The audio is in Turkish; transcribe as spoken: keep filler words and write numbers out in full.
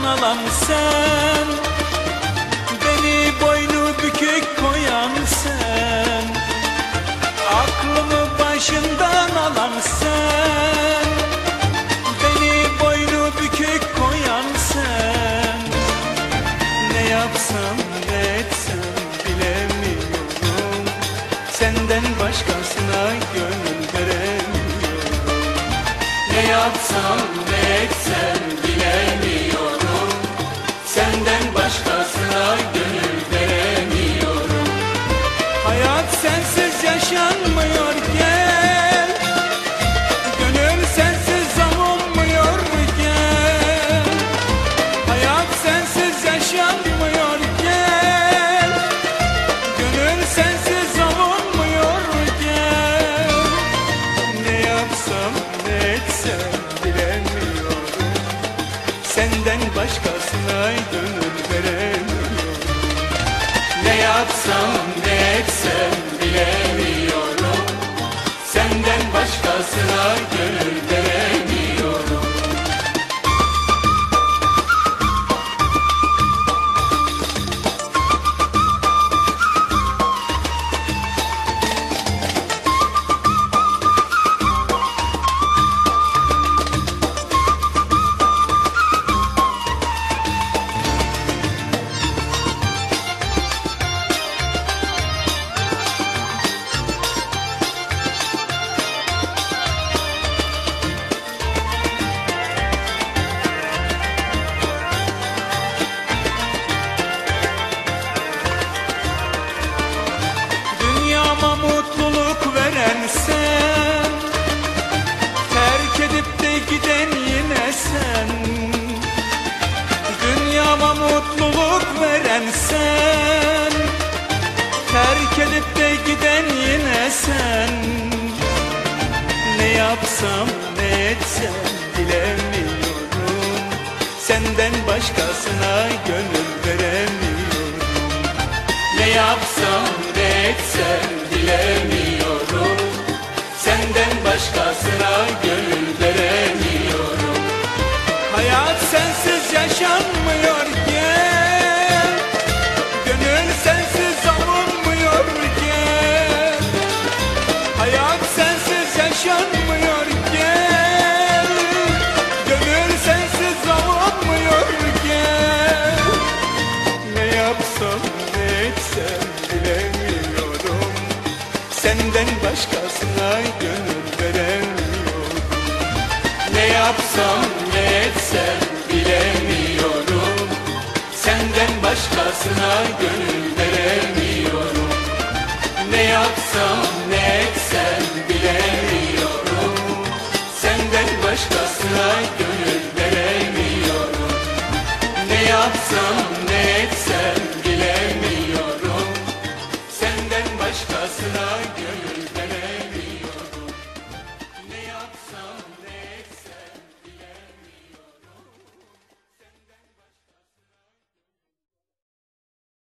alan sen, beni boynu bükük koyan sen, aklımı başından alan sen, beni boynu bükük koyan sen. Ne yapsam ne etsem bilemiyorum, senden başkasına gönül veremiyorum. Ne yapsam ne etsem bilemiyorum, senden başkasına gönül veremiyorum. Hayat sensiz yaşanmıyor gel, gönül sensiz avunmuyor gel. Hayat sensiz yaşanmıyor gel, gönül sensiz avunmuyor gel. Ne yapsam ne etsem bilemiyorum, senden başkasına gönül veremiyorum. Ne yapsam ne etsem bilemiyorum, senden başkasına gönül veremiyorum. Dünyama mutluluk veren sen, terk edip de giden yine sen. Dünyama mutluluk veren sen, terk edip de giden yine sen. Ne yapsam ne etsem bilemiyorum, senden başkasına gönül veremiyorum. Ne yapsam ne etsem bilemiyorum, senden başkasına gönül veremiyorum. Hayat sensiz yaşanmıyor gel, gönül sensiz avunmuyor gel. Hayat sensiz yaşanmıyor gel, gönül sensiz avunmuyor gel. Ne yapsam ne etsem bilemiyorum, senden başkasına gönül veremiyorum. Ne yapsam ne etsem bilemiyorum, senden başkasına gönül veremiyorum. Ne yapsam ne etsem bilemiyorum, senden başkasına gönül veremiyorum. Ne yapsam ne etsem bilemiyorum, senden başkasına gönül